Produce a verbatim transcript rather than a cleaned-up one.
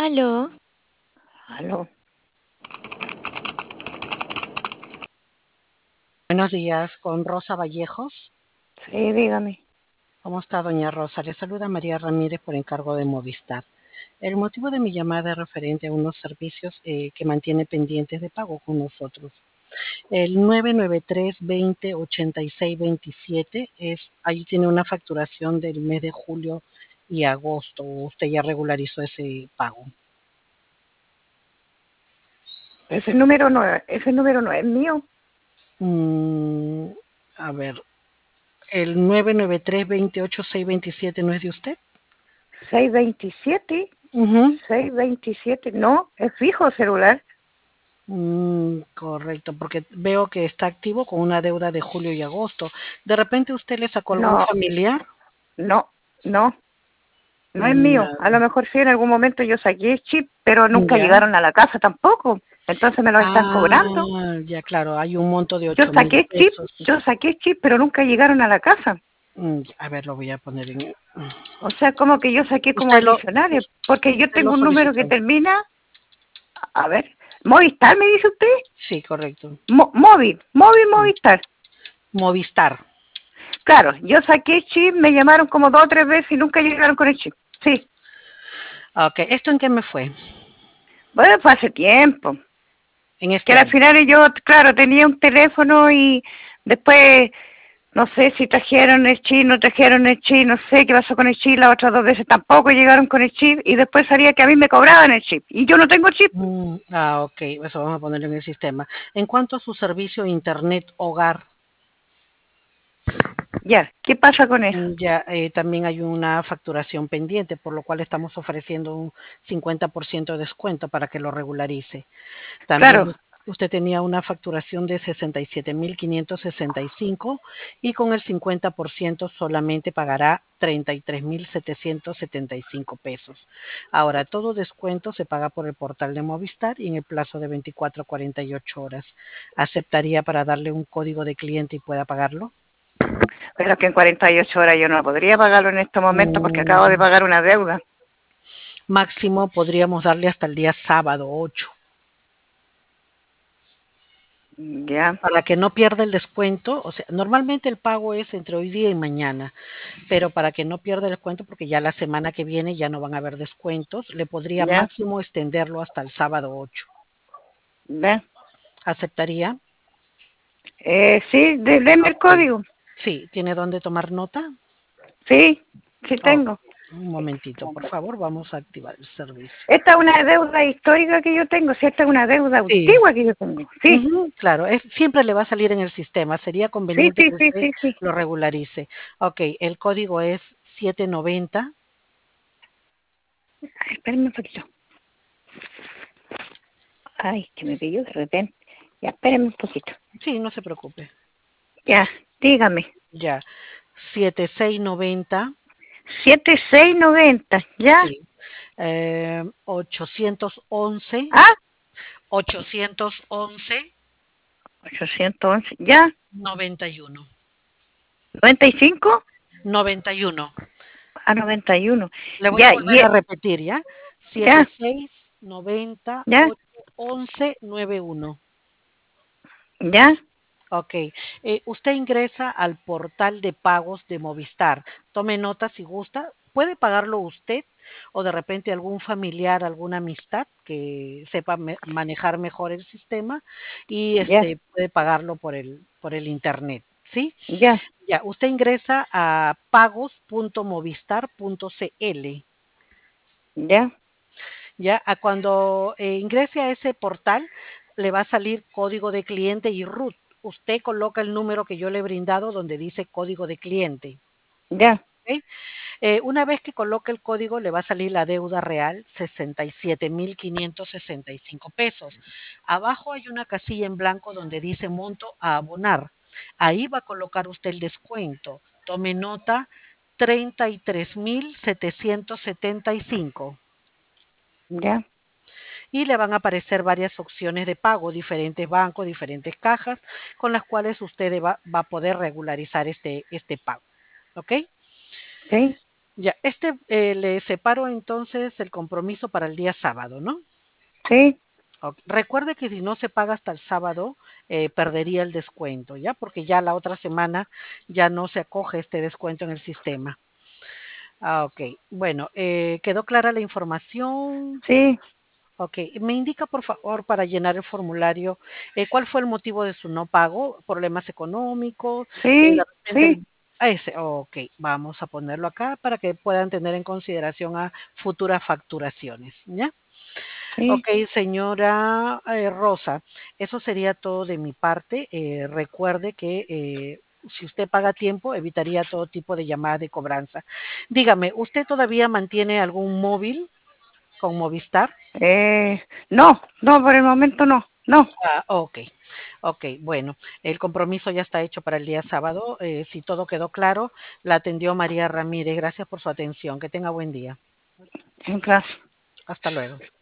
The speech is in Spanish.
Aló, Aló. Buenos días, con Rosa Vallejos. Sí, dígame. ¿Cómo está, doña Rosa? Le saluda María Ramírez por encargo de Movistar. El motivo de mi llamada es referente a unos servicios eh, que mantiene pendientes de pago con nosotros. El nueve nueve tres veinte ochenta y seis veintisiete es, ahí tiene una facturación del mes de julio y agosto. Usted ya regularizó ese pago. Ese número no, ese número no es mío. Mm, a ver, el nueve nueve tres veintiocho seis veintisiete no es de usted. seis veintisiete. Ujú. seis veintisiete. No, es fijo celular. Mm, correcto, porque veo que está activo con una deuda de julio y agosto. ¿De repente usted le sacó algún No, familiar? no, no, no es Mm, mío. A lo mejor sí en algún momento yo saqué chip, pero nunca ya. llegaron a la casa tampoco. Entonces me lo están cobrando. Ah, ya claro, hay un monto de Yo ocho mil saqué chip, pesos. yo saqué chip, pero nunca llegaron a la casa. Mm, a ver, lo voy a poner en... O sea, como que yo saqué como Usted lo, adicionales, porque yo usted lo tengo un número que solicitó. termina, a ver, Movistar, me dice usted. Sí, correcto. Mo- móvil, móvil Mm, Movistar. Movistar. Claro, yo saqué chip, me llamaron como dos o tres veces y nunca llegaron con el chip. Sí, Ah, ok, ¿esto en qué me fue? bueno, fue hace tiempo. En Que este al año. final yo, claro, tenía un teléfono y después, no sé si trajeron el chip, no trajeron el chip, no sé qué pasó con el chip, las otras dos veces tampoco llegaron con el chip y después salía que a mí me cobraban el chip y yo no tengo chip. Mm, ah, ok, eso vamos a ponerlo en el sistema. En cuanto a su servicio Internet Hogar, Ya, ¿qué pasa con eso? Mm, ya eh, también hay una facturación pendiente, por lo cual estamos ofreciendo un cincuenta por ciento de descuento para que lo regularice. También Claro, us- usted tenía una facturación de sesenta y siete mil quinientos sesenta y cinco y con el cincuenta por ciento solamente pagará treinta y tres mil setecientos setenta y cinco pesos. Ahora, todo descuento se paga por el portal de Movistar y en el plazo de veinticuatro a cuarenta y ocho horas. ¿Aceptaría para darle un código de cliente y pueda pagarlo? pero que en cuarenta y ocho horas yo no podría pagarlo en este momento porque acabo de Mm, pagar una deuda. Máximo podríamos darle hasta el día sábado ocho, Ya, para que no pierda el descuento. O sea, normalmente el pago es entre hoy día y mañana, pero para que no pierda el descuento, porque ya la semana que viene ya no van a haber descuentos, le podría ya, máximo extenderlo hasta el sábado ocho. ya. ¿Aceptaría? Eh, sí, de- deme el Ok. código. Sí, ¿tiene dónde tomar nota? Sí, sí Oh, tengo. un momentito, por favor, vamos a activar el servicio. Esta es una deuda histórica que yo tengo, si esta es una deuda Sí, antigua que yo tengo. Sí, ujú, claro, es, siempre le va a salir en el sistema. Sería sí, conveniente sí, que sí, usted sí, sí. lo regularice. Ok, el código es setecientos noventa. Ay, espérenme un poquito. Ay, que me pilló de repente. Ya, espérenme un poquito. Sí, no se preocupe. Ya, dígame. Ya, setenta y seis noventa. Siete seis noventa, ¿ya? Sí. Eh, ochocientos once, Ah, ochocientos once, ochocientos once, ¿ya? noventa y uno. Noventa y cinco noventa y uno. a noventa y uno. Le voy a Ya, volver a ye- repetir, ¿ya? ya, setenta y seis noventa ya, once noventa y uno. ya, Ok. Eh, usted ingresa al portal de pagos de Movistar. Tome nota si gusta. Puede pagarlo usted o de repente algún familiar, alguna amistad que sepa me- manejar mejor el sistema y ya, este puede pagarlo por el, por el internet. ¿Sí? ya, Ya, usted ingresa a pagos punto movistar punto cl. ya, Ya, a cuando eh, ingrese a ese portal, le va a salir código de cliente y root. Usted coloca el número que yo le he brindado donde dice código de cliente. ya, ¿Ok? Eh, una vez que coloque el código, le va a salir la deuda real, sesenta y siete mil quinientos sesenta y cinco pesos. Abajo hay una casilla en blanco donde dice monto a abonar. Ahí va a colocar usted el descuento. Tome nota, treinta y tres mil setecientos setenta y cinco. ya. Y le van a aparecer varias opciones de pago, diferentes bancos, diferentes cajas, con las cuales usted va, va a poder regularizar este, este pago. ¿Ok? ¿Sí? Ya, este eh, le separo entonces el compromiso para el día sábado, ¿no? Sí, Ok. Recuerde que si no se paga hasta el sábado, eh, perdería el descuento, ¿ya? Porque ya la otra semana ya no se acoge este descuento en el sistema. Ah, ok. Bueno, eh, ¿quedó clara la información? sí, Ok. Me indica, por favor, para llenar el formulario, eh, ¿cuál fue el motivo de su no pago? ¿Problemas económicos? Eh, de sí, repente sí, el... a ese, ok, vamos a ponerlo acá para que puedan tener en consideración a futuras facturaciones, ¿ya? sí. Ok, señora eh, Rosa, eso sería todo de mi parte. Eh, recuerde que eh, si usted paga a tiempo, evitaría todo tipo de llamada de cobranza. Dígame, ¿usted todavía mantiene algún móvil con Movistar? Eh, no, no, por el momento no, no. Ah, ok, ok, bueno, el compromiso ya está hecho para el día sábado. Eh, si todo quedó claro, la atendió María Ramírez. Gracias por su atención. Que tenga buen día. Gracias. Hasta luego.